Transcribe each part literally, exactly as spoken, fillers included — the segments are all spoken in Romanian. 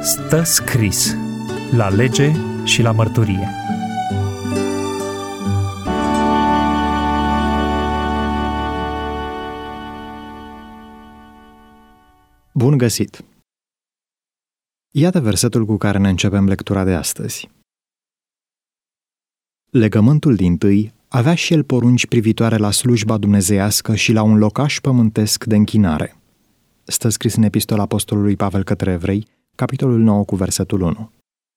Stă scris la lege și la mărturie. Bun găsit! Iată versetul cu care ne începem lectura de astăzi. Legământul dintâi avea și el porunci privitoare la slujba dumnezeiască și la un locaș pământesc de închinare. Stă scris în epistola apostolului Pavel către Evrei, capitolul nouă cu versetul unu.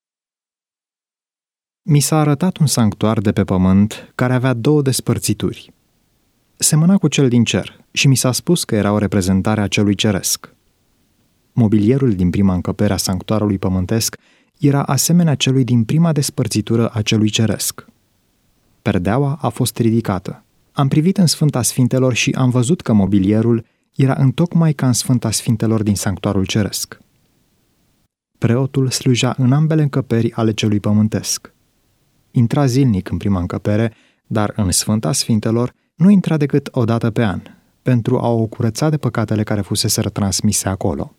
Mi s-a arătat un sanctuar de pe pământ care avea două despărțituri. Semăna cu cel din cer și mi s-a spus că era o reprezentare a celui ceresc. Mobilierul din prima încăpere a sanctuarului pământesc era asemenea celui din prima despărțitură a celui ceresc. Perdeaua a fost ridicată. Am privit în Sfânta Sfintelor și am văzut că mobilierul era întocmai ca în Sfânta Sfintelor din sanctuarul ceresc. Preotul sluja în ambele încăperi ale celui pământesc. Intra zilnic în prima încăpere, dar în Sfânta Sfintelor nu intra decât o dată pe an, pentru a o curăța de păcatele care fuseseră transmise acolo.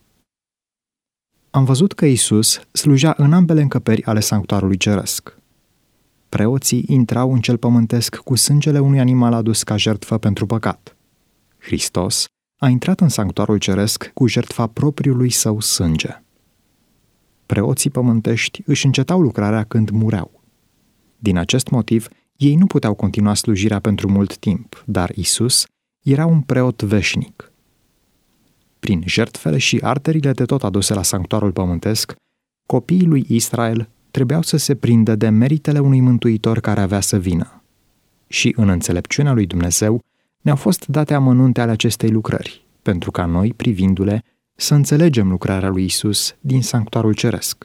Am văzut că Iisus sluja în ambele încăperi ale sanctuarului ceresc. Preoții intrau în cel pământesc cu sângele unui animal adus ca jertfă pentru păcat. Hristos a intrat în sanctuarul ceresc cu jertfa propriului său sânge. Preoții pământești își încetau lucrarea când mureau. Din acest motiv, ei nu puteau continua slujirea pentru mult timp, dar Iisus era un preot veșnic. Prin jertfele și arderile de tot aduse la sanctuarul pământesc, copiii lui Israel trebuiau să se prindă de meritele unui mântuitor care avea să vină. Și în înțelepciunea lui Dumnezeu ne-au fost date amănunte ale acestei lucrări, pentru ca noi, privindu-le, să înțelegem lucrarea lui Iisus din sanctuarul ceresc.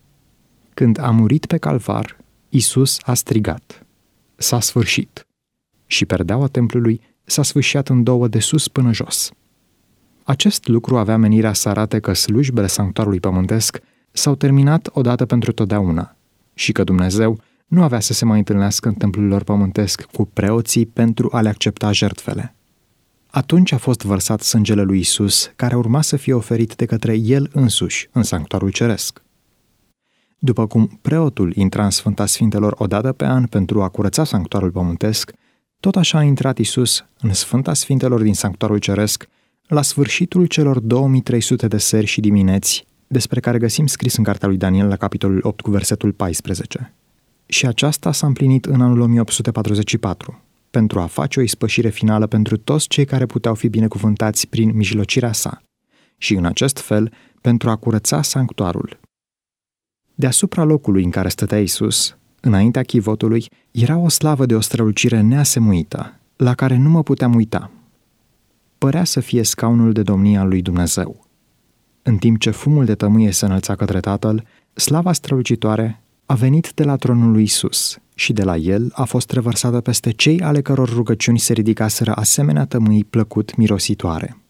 Când a murit pe calvar, Iisus a strigat: s-a sfârșit! Și perdeaua templului s-a sfâșiat în două de sus până jos. Acest lucru avea menirea să arate că slujbele sanctuarului pământesc s-au terminat odată pentru totdeauna și că Dumnezeu nu avea să se mai întâlnească în templul lor pământesc cu preoții pentru a le accepta jertfele. Atunci a fost vărsat sângele lui Iisus, care urma să fie oferit de către El însuși în sanctuarul ceresc. După cum preotul intra în Sfânta Sfintelor o dată pe an pentru a curăța sanctuarul pământesc, tot așa a intrat Iisus în Sfânta Sfintelor din sanctuarul ceresc la sfârșitul celor două mii trei sute de seri și dimineți, despre care găsim scris în cartea lui Daniel la capitolul opt cu versetul paisprezece. Și aceasta s-a împlinit în anul o mie opt sute patruzeci și patru, pentru a face o ispășire finală pentru toți cei care puteau fi binecuvântați prin mijlocirea sa, și în acest fel pentru a curăța sanctuarul. Deasupra locului în care stătea Iisus, înaintea chivotului, era o slavă de o strălucire neasemuită, la care nu mă puteam uita. Părea să fie scaunul de domnie al lui Dumnezeu. În timp ce fumul de tămâie se înălța către Tatăl, slava strălucitoare a venit de la tronul lui Iisus și de la el a fost revărsată peste cei ale căror rugăciuni se ridicaseră asemenea tămâii plăcut mirositoare.